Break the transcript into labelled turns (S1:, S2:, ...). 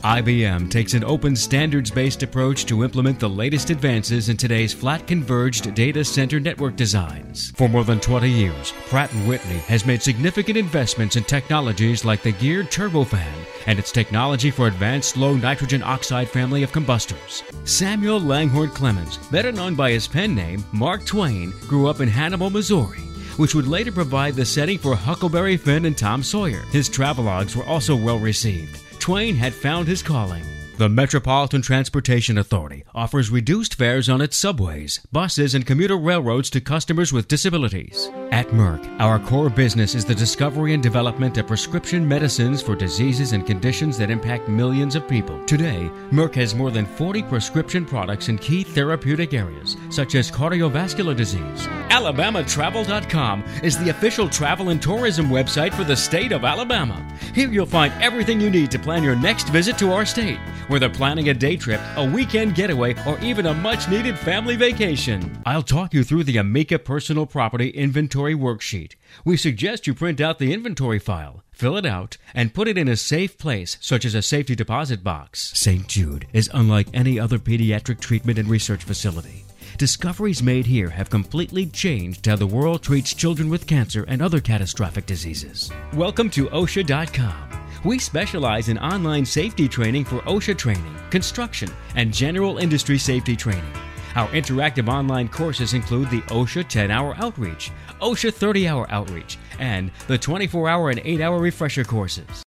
S1: IBM takes an open standards-based approach to implement the latest advances in today's flat converged data center network designs. For more than 20 years, Pratt & Whitney has made significant investments in technologies like the geared turbofan and its technology for advanced low nitrogen oxide family of combustors. Samuel Langhorne Clemens, better known by his pen name Mark Twain, grew up in Hannibal, Missouri, which would later provide the setting for Huckleberry Finn and Tom Sawyer. His travelogues were also well received. Twain had found his calling. The Metropolitan Transportation Authority offers reduced fares on its subways, buses, and commuter railroads to customers with disabilities. At Merck, our core business is the discovery and development of prescription medicines for diseases and conditions that impact millions of people. Today, Merck has more than 40 prescription products in key therapeutic areas, such as cardiovascular disease. AlabamaTravel.com is the official travel and tourism website for the state of Alabama. Here you'll find everything you need to plan your next visit to our state, whether planning a day trip, a weekend getaway, or even a much-needed family vacation. I'll talk you through the Amica Personal Property Inventory Worksheet. We suggest you print out the inventory file, fill it out, and put it in a safe place, such as a safety deposit box. St. Jude is unlike any other pediatric treatment and research facility. Discoveries made here have completely changed how the world treats children with cancer and other catastrophic diseases. Welcome to OSHA.com. We specialize in online safety training for OSHA training, construction, and general industry safety training. Our interactive online courses include the OSHA 10-hour outreach, OSHA 30-hour outreach, and the 24-hour and 8-hour refresher courses.